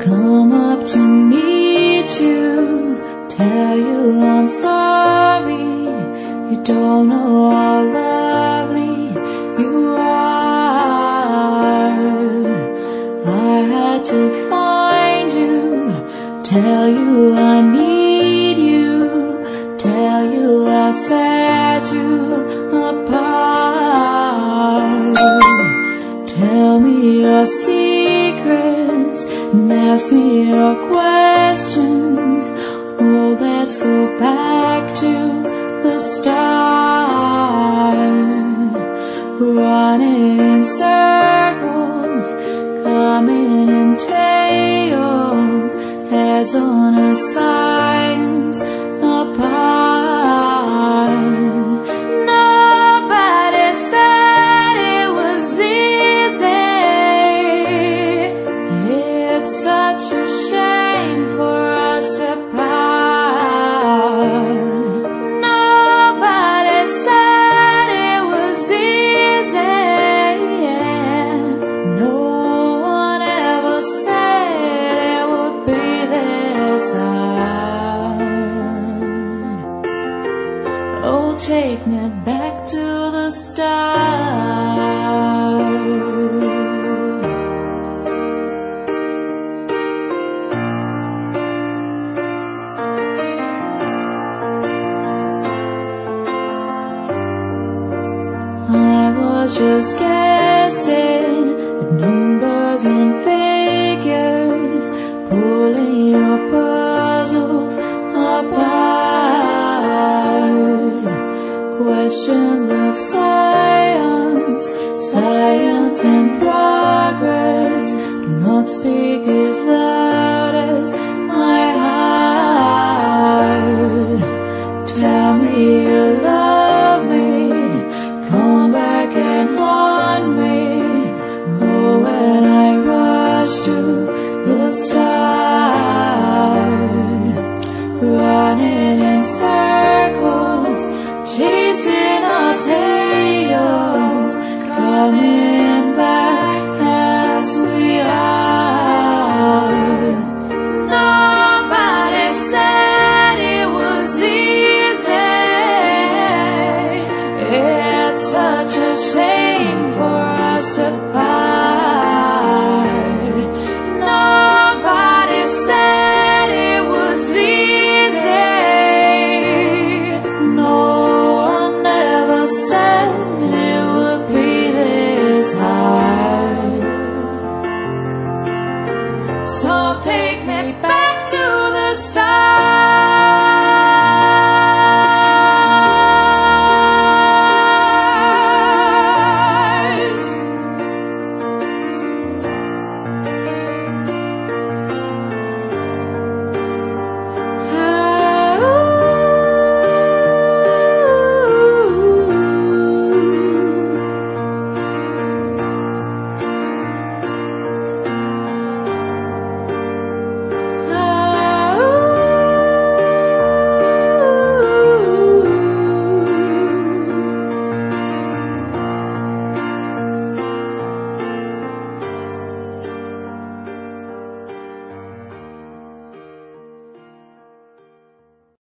come up to meet you, tell you I'm sorry. You don't know how lovely you are. I had to find you, tell you I need you, tell you I'll set you apart. Tell me your secrets and ask me your questions. Oh, let's go back to the start. Running in circles, coming in tails, heads on a science apart. Nobody said it was easy. It's such a shame for us to part. Nobody said it was easy. No one ever said it would be this hard. Oh, take me back to the start. I was just guessing at numbers and figures, pulling your puzzles apart. Questions of science, science in progress, do not speak as loud as my heart. Tell me you love me, come back and haunt me. Oh, when I rush to the start, running in circles, chasing our tails, coming back as we are. Nobody said it was easy. It's such a shame for us to part. Nobody said it was easy. No one ever said it would be this hard. So take me back to the start.